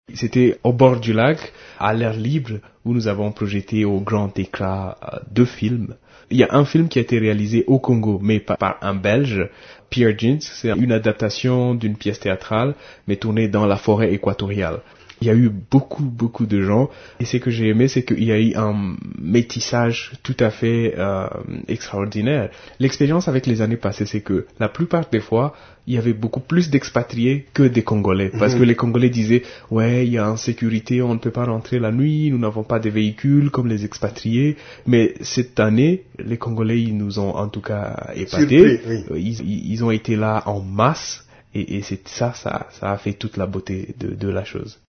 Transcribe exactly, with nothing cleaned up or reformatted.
C'était au bord du lac, à l'air libre, où nous avons projeté au grand écran euh, deux films. Il y a un film qui a été réalisé au Congo, mais par, par un Belge, Pierre Gins. C'est une adaptation d'une pièce théâtrale, mais tournée dans la forêt équatoriale. Il y a eu beaucoup, beaucoup de gens, et ce que j'ai aimé, c'est qu'il y a eu un métissage tout à fait euh, extraordinaire. L'expérience avec les années passées, c'est que la plupart des fois, il y avait beaucoup plus d'expatriés que des Congolais, parce mmh. que les Congolais disaient « Ouais, il y a insécurité, on ne peut pas rentrer la nuit, nous n'avons pas de véhicules comme les expatriés. » Mais cette année, les Congolais, ils nous ont en tout cas épatés. Surpris, oui. ils, ils ont été là en masse, et, et c'est ça, ça, ça a fait toute la beauté de, de la chose.